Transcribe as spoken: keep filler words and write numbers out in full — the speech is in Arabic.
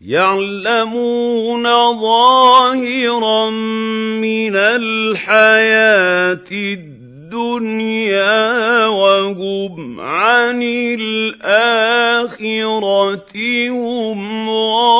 يَعْلَمُونَ ظَاهِرًا مِّنَ الْحَيَاةِ الدُّنْيَا وَهُمْ عَنِ الْآخِرَةِ هُمْ